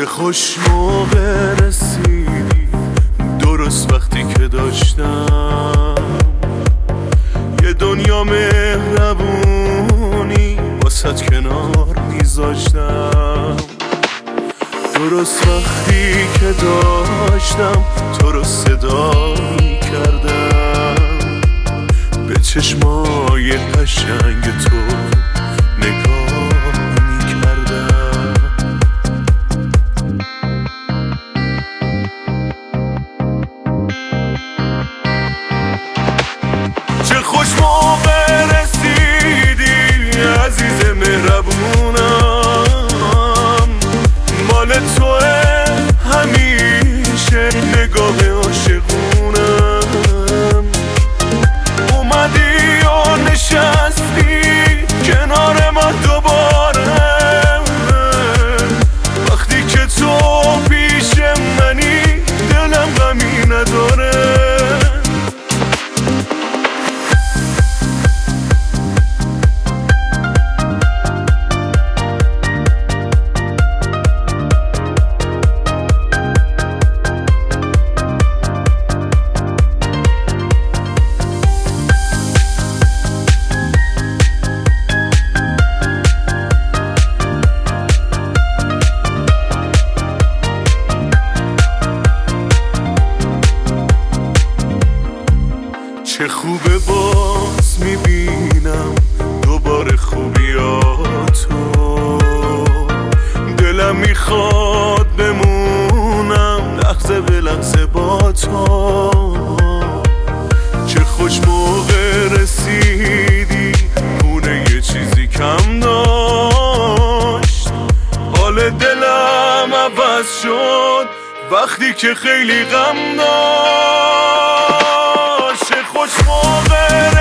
خوش موقع رسیدی، درست وقتی که داشتم یه دنیا مهربونی واسط کنار میذاشتم. درست وقتی که داشتم تو رو صدا میکردم، به چشمای قشنگ تو نگاه میکردم. چه خوش موقع رسیدی عزیز مهربونم، مال توه همیشه نگاه عاشقونم. اومدی و نشستی کنار من دوباره، وقتی که تو پیش منی دلم غمی نداره. چه خوبه باز میبینم دوباره خوبیاتو، دلم میخواد بمونم لحظه به لحظه با تو. چه خوش موقع رسیدی خونه یه چیزی کم داشت، حال دلم عوض شد وقتی که خیلی غم داشت. خوش موقع